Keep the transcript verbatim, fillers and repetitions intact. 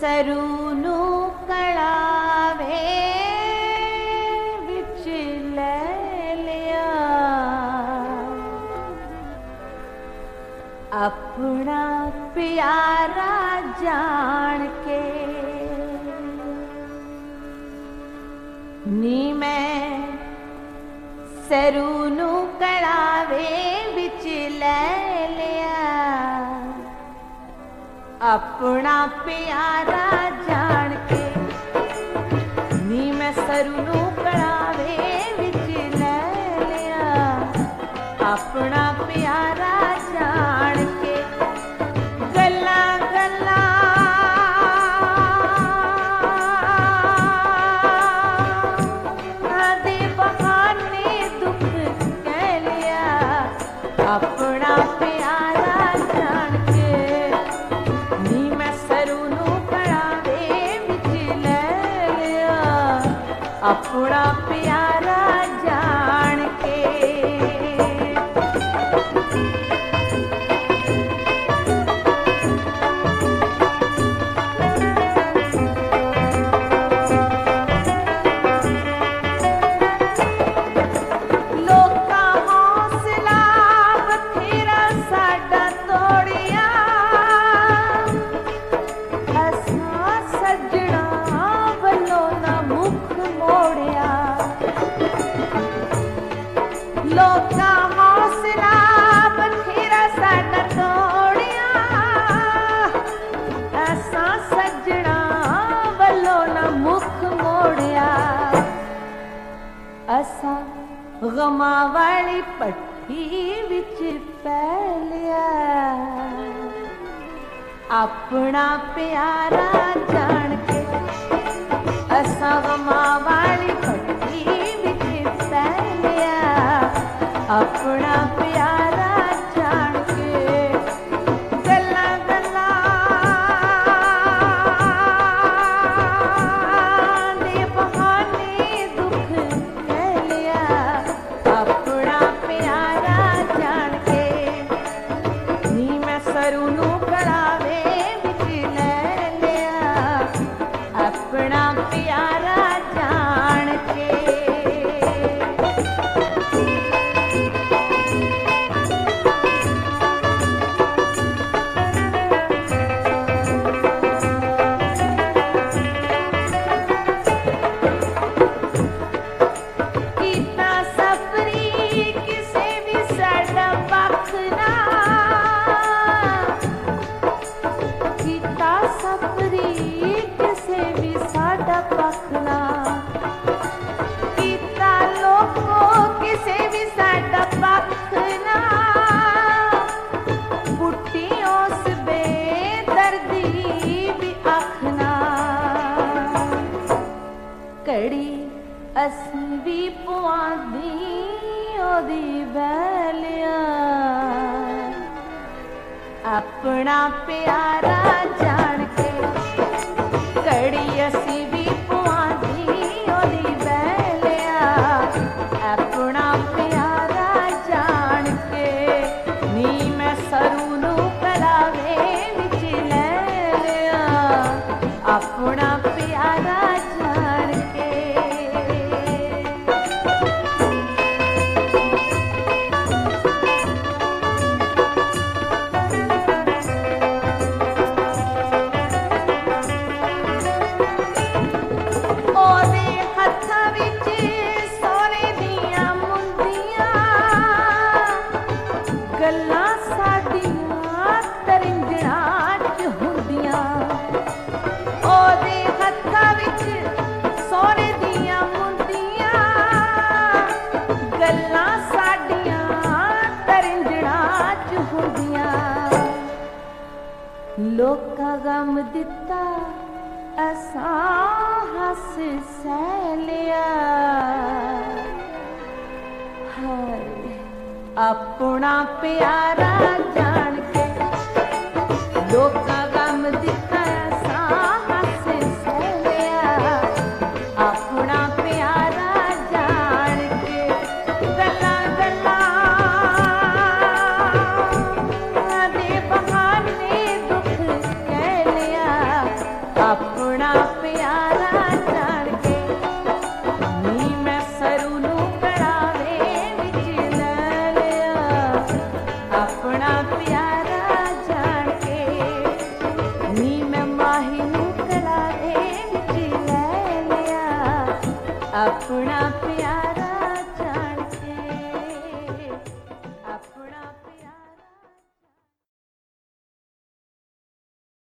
ਸਰੂ ਨੂੰ ਕੜਾਵੇ ਵਿੱਚ ਲੈ ਲਿਆ, ਆਪਣਾ ਪਿਆਰਾ ਜਾਣ ਕੇ। ਨੀ ਮੈਂ ਸਰੂ ਨੂੰ ਕੜਾਵੇ ਵਿੱਚ ਲੈ ਲਿਆ, ਆਪਣਾ ਪਿਆਰਾ ਜਾਣ ਕੇ। ਨੀ ਮੈਂ ਸਰੂ ਨੂੰ ਕੜਾਵੇ ਵਿੱਚ ਲੈ ਲਿਆ, ਆਪਣਾ ਪਿਆਰਾ ਜਾਣ ਕੇ। ਗੱਲਾਂ ਗੱਲਾਂ ਦੇ ਬਹਾਨੇ ਦੁੱਖ ਕਹਿ ਲਿਆ, ਆਪਣਾ ਪਿਆਰਾ ਜਾਣ ਕੇ। ਨੀ ਮੈਂ ਸਰੂ ਨੂੰ ਕੜਾਵੇ ਵਿੱਚ ਲੈ ਲਿਆ, ਆਪਣਾ ਪਿਆਰਾ ਜਾਣ ਕੇ। ਲੋਕਾਂ ਹੌਸਲਾ ਬਥੇਰਾ ਸਾਡਾ ਤੋੜਿਆ, ਅਸਾਂ ਸੱਜਣਾ ਵੱਲੋਂ ਨਾ ਮੁੱਖ ਮੋੜਿਆ। ਅਸਾਂ ਗਮਾਂ ਵਾਲੀ ਭੱਠੀ ਵਿੱਚ ਪੈ ਲਿਆ, ਆਪਣਾ ਪਿਆਰਾ ਜਾਣ ਕੇ। ਅਸਾਂ ਗਮਾਂ ਵਾਲੀ ਭੱਠੀ ਵਿੱਚ ਪੈ ਲਿਆ, ਆਪਣਾ ਪਿਆਰਾ ਜਾਣ ਕੇ। ਗੱਲਾਂ ਗੱਲਾਂ ਦੇ ਬਹਾਨੇ ਦੁੱਖ ਕਹਿ ਲਿਆ, ਆਪਣਾ ਪਿਆਰਾ ਜਾਣ ਕੇ। ਨੀ ਮੈਂ ਸਰੂ ਨੂੰ ਕੜਾਵੇ ਵਿੱਚ ਲੈ ਲਿਆ, ਆਪਣਾ ਪਿਆਰਾ ਜਾਣ ਕੇ। ਘੜੀ ਅਸੀਂ ਵੀ ਪੁਆਂਦੀ ਉਹਦੀ ਬੈਲਿਆ, ਆਪਣਾ ਪਿਆਰਾ ਜਾਣ ਕੇ। ਘੜੀ ਅਸੀਂ ਵੀ ਪੁਆਂਦੀ ਉਹਦੀ ਬੈਲਿਆ, ਆਪਣਾ ਪਿਆਰਾ ਜਾਣ ਕੇ। ਨੀ ਮੈਂ ਸਰੂ ਨੂੰ ਕੜਾਵੇ ਵਿੱਚ ਲੈ ਲਿਆ, ਆਪਣਾ ਪਿਆਰਾ ਜਾਣ ਕੇ। ਗੱਲਾਂ ਸਾਡੀਆਂ ਤਰਿੰਜਣਾਂ ਚ ਹੁੰਦੀਆਂ, ਉਹਦੇ ਹੱਥਾਂ ਵਿੱਚ ਸੋਨੇ ਦੀਆਂ ਮੁੰਦੀਆਂ। ਗੱਲਾਂ ਸਾਡੀਆਂ ਤਰਿੰਜਣਾਂ ਚ ਹੁੰਦੀਆਂ, ਲੋਕਾਂ ਗਮ ਦਿੱਤਾ ਅਸਾਂ ਹੱਸ ਸਹਿ ਲਿਆ। ਹਾਏ ਆਪਣਾ ਪਿਆਰਾ ਜਾਣ ਕੇ, ਲੋਕਾਂ ਗਮ ਦਿੱਤਾ ਅਸਾਂ ਹੱਸ ਸਹਿ ਲਿਆ, ਆਪਣਾ ਪਿਆਰਾ ਜਾਣ ਕੇ। ਗੱਲਾਂ ਗੱਲਾਂ ਦੇ ਬਹਾਨੇ ਦੁੱਖ ਕਹਿ ਲਿਆ, ਆਪਣਾ